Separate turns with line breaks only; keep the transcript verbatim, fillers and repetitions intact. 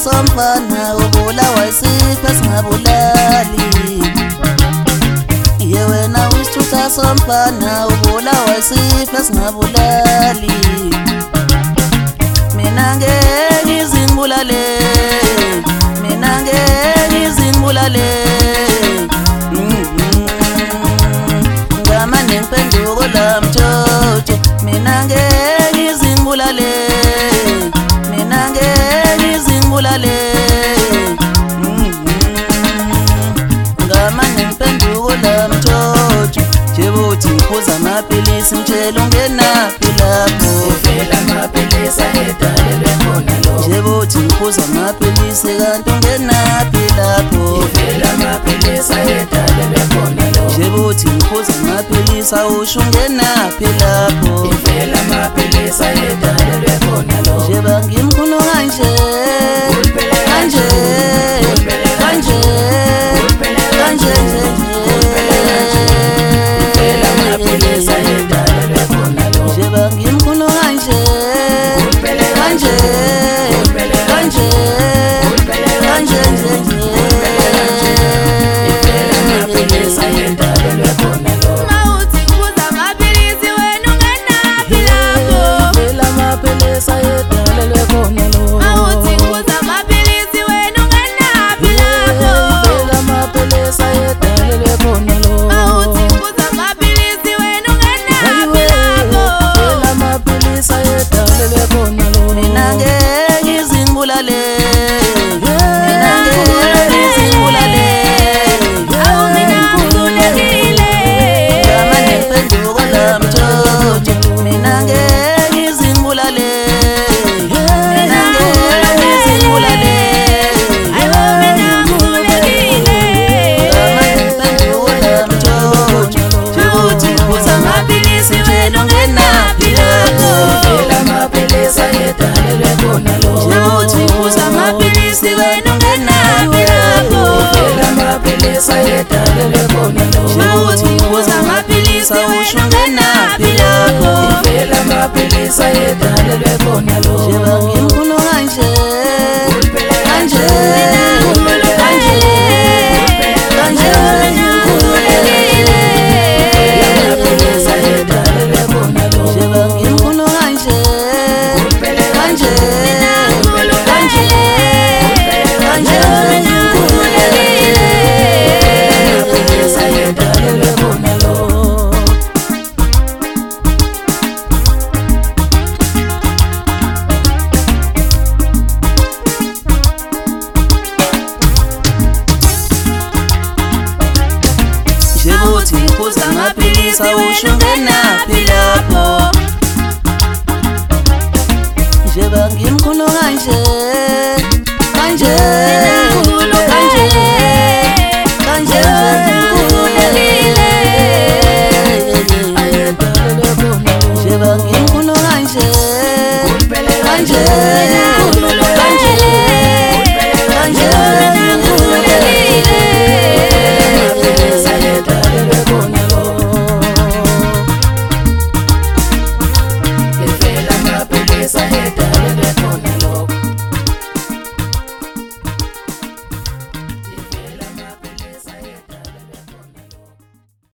somfana ubulawa isifo esingabulali. Ye wena wisithutha somfana ubulawa isifo esingabulali. Mina ngeke ngizingibulale, mina ngeke ngizingibulale. Ngamane ngiphenduko la mjojo, mina ngeke ngizingibulale, mina ngeke ngizingibulale. Ngamane ngiphenduko la mjojo, jebuthi ngiphuza amaphilisi ngitshela ungenaphi lapho.
Ivela amaphilisi ayedalelwe khona lo.
Jebuthi ngiphuza amaphilisi kanti ungenaphi lapho.
Ivela amaphilisi ayedalelwe khona lo.
Jebuthi ngiphuza amaphilisi awusho ungenaphi lapho.
Ivela amaphilisi ayedalelwe khona lo.
Jeba ngimkhulu kanje kanje kanje kanje nje.
Ivela amaphilisi ayedalelwe khona lo.
Jeba ngimkhulu kanje kanje kanje kanje nje.
Ivela amaphilisi ayedalelwe khona lo.
Mawuthi ngiphuza amaphilisi wena ungenaphi lapho.
Ivela amaphilisi ayedalelwe khona lo.
Mawuthi ngiphuza amaphilisi wena ungenaphi lapho.
Ivela amaphilisi ayedalelwe khona lo.
Mawuthi ngiphuza amaphilisi wena ungenaphi lapho.
Ivela amaphilisi ayedalelwe khona lo.
Mina ngeke ngizingibulale, mina ngeke ngizingibulale.
Awu mina ngikhululekile.
Ngamane ngiphenduko la mjojo, mina ngeke ngizingibulale, mina ngeke ngizingibulale.
Awu mina ngikhululekile.
Ngamane ngiphenduko la mjojo, jebuthi ngiphuza amaphilisi wena ungenaphi lapho.
Ivela amaphilisi ayedalelwe khona lo.
Jebuthi ngiphuza amaphilisi wena ungenaphi lapho.
Ivela amaphilisi ayedalelwe khona lo.
Jebuthi ngiphuza amaphilisi awusho ungenaphi lapho.
Ivela amaphilisi ayedalelwe khona lo.
Jeba ngimkhulu kanje kanje kanje kanje.
Amaphilisi ayedalelwe khona lo.
Jeba ngimkhulu kanje kanje kanje kanje.
Amaphilisi ayedalelwe khona lo.
Jebuthi ngiphuza amaphilisi awusho ungenaphi lapho.